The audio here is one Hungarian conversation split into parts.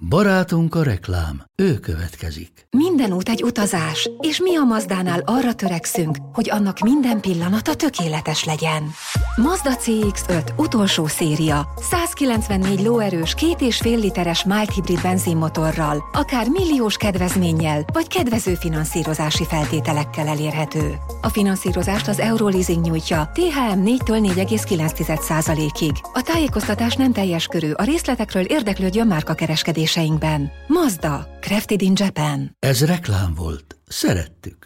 Barátunk a reklám, ő következik. Minden út egy utazás, és mi a Mazdánál arra törekszünk, hogy annak minden pillanata tökéletes legyen. Mazda CX-5 utolsó széria, 194 lóerős 2,5 literes mild hibrid benzinmotorral, akár milliós kedvezménnyel, vagy kedvező finanszírozási feltételekkel elérhető. A finanszírozást az Euroleasing nyújtja, THM 4-től 4,9%-ig. A tájékoztatás nem teljes körű, a részletekről érdeklődjön márkakereskedéseinkben. Mazda, crafted in Japan. Ez reklám volt. Szerettük.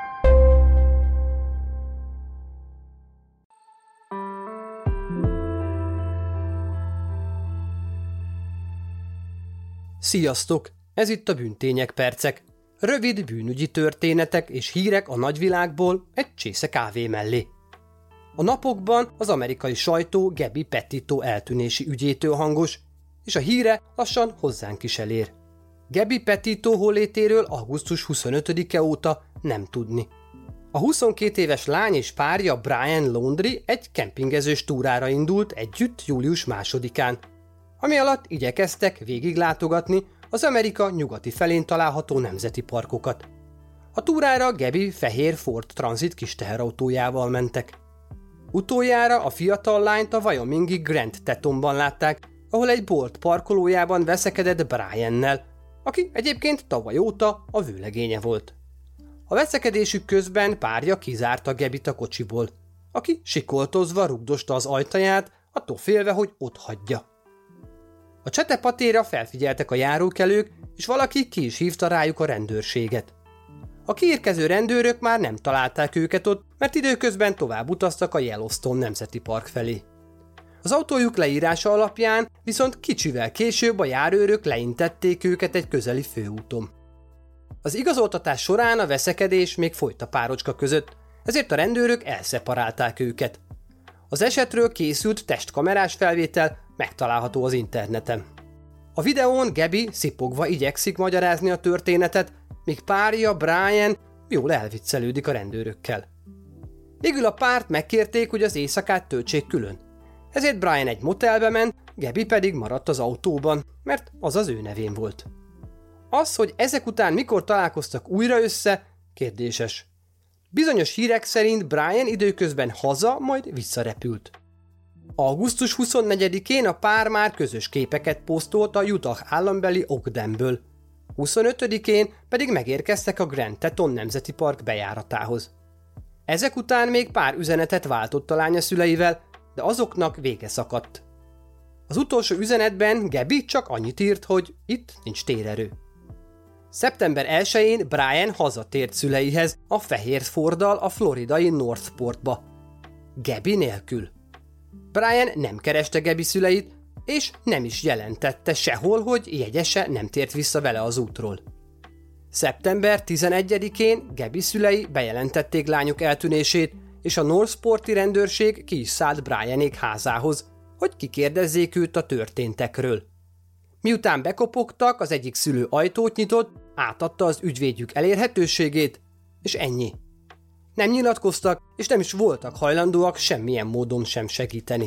Sziasztok! Ez itt a Bűntények percek. Rövid bűnügyi történetek és hírek a nagyvilágból egy csésze kávé mellé. A napokban az amerikai sajtó Gabby Petito eltűnési ügyétől hangos, és a híre lassan hozzánk is elér. Gabby Petito hollétéről augusztus 25-e óta nem tudni. A 22 éves lány és párja Brian Laundrie egy kempingezős túrára indult együtt július 2-án, ami alatt igyekeztek végiglátogatni az Amerika nyugati felén található nemzeti parkokat. A túrára Gabby fehér Ford Transit kis teherautójával mentek. Utoljára a fiatal lányt a wyomingi Grand Tetonban látták, ahol egy bolt parkolójában veszekedett Briannel, aki egyébként tavaly óta a vőlegénye volt. A veszekedésük közben párja kizárta Gabbyt a kocsiból, aki sikoltozva rugdosta az ajtaját, attól félve, hogy otthagyja. A csetepatéra felfigyeltek a járókelők, és valaki ki is hívta rájuk a rendőrséget. A kiérkező rendőrök már nem találták őket ott, mert időközben tovább utaztak a Yellowstone Nemzeti Park felé. Az autójuk leírása alapján viszont kicsivel később a járőrök leintették őket egy közeli főúton. Az igazoltatás során a veszekedés még folyt a párocska között, ezért a rendőrök elszeparálták őket. Az esetről készült testkamerás felvétel megtalálható az interneten. A videón Gabby szipogva igyekszik magyarázni a történetet, míg párja Brian jól elviccelődik a rendőrökkel. Végül a párt megkérték, hogy az éjszakát töltsék külön. Ezért Brian egy motelbe ment, Gabby pedig maradt az autóban, mert az az ő nevén volt. Az, hogy ezek után mikor találkoztak újra össze, kérdéses. Bizonyos hírek szerint Brian időközben haza, majd visszarepült. Augusztus 24-én a pár már közös képeket posztolt a Utah állambeli Ogdenből. 25-én pedig megérkeztek a Grand Teton Nemzeti Park bejáratához. Ezek után még pár üzenetet váltott a lánya szüleivel, de azoknak vége szakadt. Az utolsó üzenetben Gabby csak annyit írt, hogy itt nincs térerő. Szeptember 1-én Brian hazatért szüleihez a fehér Forddal a floridai Northportba. Gabby nélkül. Brian nem kereste Gabby szüleit, és nem is jelentette sehol, hogy jegyese nem tért vissza vele az útról. Szeptember 11-én Gabby szülei bejelentették lányuk eltűnését, és a Northporti rendőrség ki is szállt Brianék házához, hogy kikérdezzék őt a történtekről. Miután bekopogtak, az egyik szülő ajtót nyitott, átadta az ügyvédjük elérhetőségét, és ennyi. Nem nyilatkoztak, és nem is voltak hajlandóak semmilyen módon sem segíteni.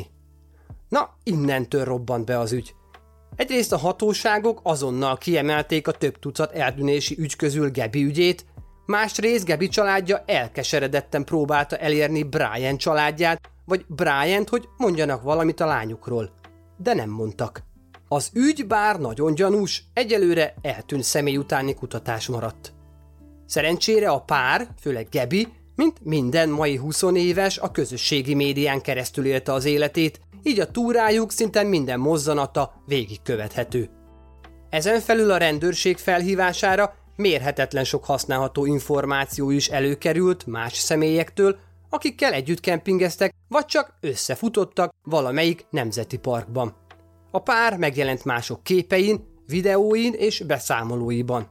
Na, innentől robbant be az ügy. Egyrészt a hatóságok azonnal kiemelték a több tucat eltűnési ügy közül Gabby ügyét, másrészt Gabby családja elkeseredetten próbálta elérni Brian családját, vagy Briant, hogy mondjanak valamit a lányukról. De nem mondtak. Az ügy bár nagyon gyanús, egyelőre eltűnt személy utáni kutatás maradt. Szerencsére a pár, főleg Gabby, mint minden mai 20 éves, a közösségi médián keresztül élte az életét, így a túrájuk szinte minden mozzanata végigkövethető. Ezen felül a rendőrség felhívására mérhetetlen sok használható információ is előkerült más személyektől, akikkel együtt kempingeztek, vagy csak összefutottak valamelyik nemzeti parkban. A pár megjelent mások képein, videóin és beszámolóiban.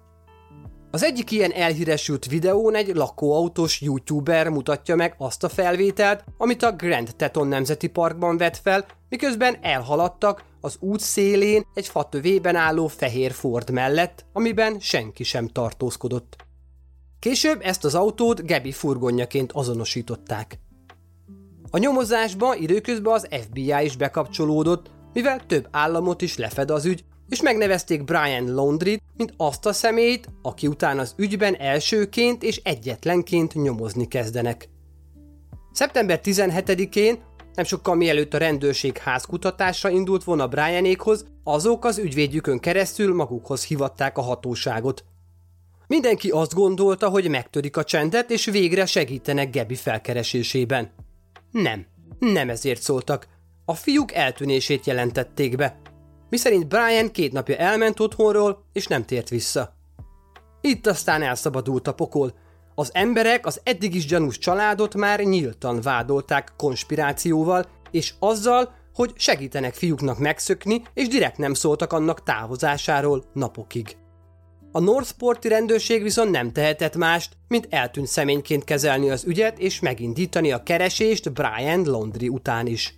Az egyik ilyen elhíresült videón egy lakóautós youtuber mutatja meg azt a felvételt, amit a Grand Teton Nemzeti Parkban vett fel, miközben elhaladtak az út szélén egy fatövében álló fehér Ford mellett, amiben senki sem tartózkodott. Később ezt az autót Gabby furgonjaként azonosították. A nyomozásba időközben az FBI is bekapcsolódott, mivel több államot is lefed az ügy, és megnevezték Brian Laundrie-t, mint azt a személyt, aki után az ügyben elsőként és egyetlenként nyomozni kezdenek. Szeptember 17-én, nem sokkal mielőtt a rendőrség házkutatásra indult volna Brianékhoz, azok az ügyvédjükön keresztül magukhoz hívatták a hatóságot. Mindenki azt gondolta, hogy megtörik a csendet, és végre segítenek Gabby felkeresésében. Nem ezért szóltak. A fiúk eltűnését jelentették be. Miszerint Brian 2 napja elment otthonról, és nem tért vissza. Itt aztán elszabadult a pokol. Az emberek az eddig is gyanús családot már nyíltan vádolták konspirációval, és azzal, hogy segítenek fiúknak megszökni, és direkt nem szóltak annak távozásáról napokig. A Northporti rendőrség viszont nem tehetett mást, mint eltűnt személyként kezelni az ügyet és megindítani a keresést Brian Laundrie után is.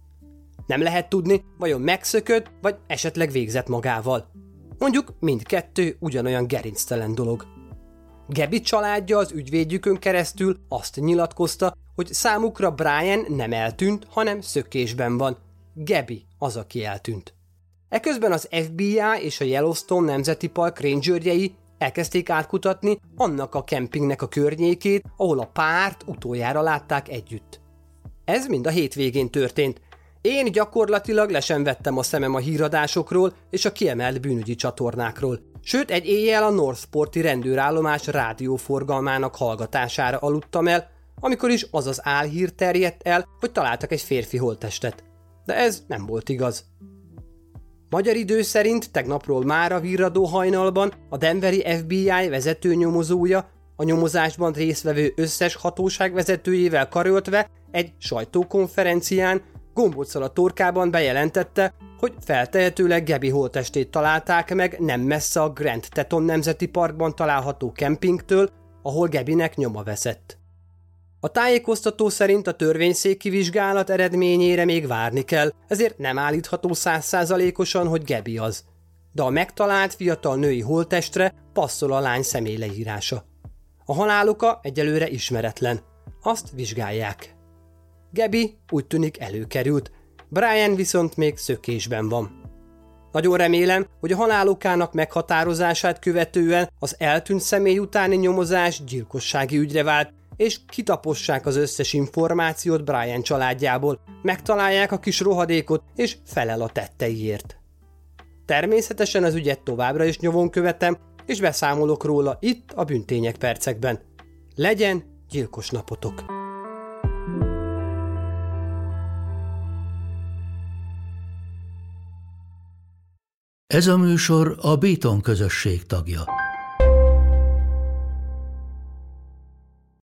Nem lehet tudni, vajon megszökött, vagy esetleg végzett magával. Mondjuk mindkettő ugyanolyan gerinctelen dolog. Gabby családja az ügyvédjükön keresztül azt nyilatkozta, hogy számukra Brian nem eltűnt, hanem szökésben van. Gabby az, aki eltűnt. Eközben az FBI és a Yellowstone Nemzeti Park rangerjei elkezdték átkutatni annak a kempingnek a környékét, ahol a párt utoljára látták együtt. Ez mind a hétvégén történt. Én gyakorlatilag le sem vettem a szemem a híradásokról és a kiemelt bűnügyi csatornákról. Sőt, egy éjjel a Northporti rendőrállomás rádióforgalmának hallgatására aludtam el, amikor is az az álhír terjedt el, hogy találtak egy férfi holttestet. De ez nem volt igaz. Magyar idő szerint tegnapról mára virradó hajnalban a denveri FBI vezetőnyomozója a nyomozásban résztvevő összes hatóság vezetőjével karöltve egy sajtókonferencián gombóccal a torkában bejelentette, hogy feltehetőleg Gabby holttestét találták meg nem messze a Grand Teton Nemzeti Parkban található kempingtől, ahol Gabbynek nyoma veszett. A tájékoztató szerint a törvényszéki vizsgálat eredményére még várni kell, ezért nem állítható 100%-osan, hogy Gabby az. De a megtalált fiatal női holttestre passzol a lány személyleírása. A haláloka egyelőre ismeretlen. Azt vizsgálják. Gabby úgy tűnik előkerült, Brian viszont még szökésben van. Nagyon remélem, hogy a halálokának meghatározását követően az eltűnt személy utáni nyomozás gyilkossági ügyre vált, és kitapossák az összes információt Brian családjából, megtalálják a kis rohadékot, és felel a tetteiért. Természetesen az ügyet továbbra is nyomon követem, és beszámolok róla itt a Bűntények percekben. Legyen gyilkos napotok! Ez a műsor a Béton közösség tagja.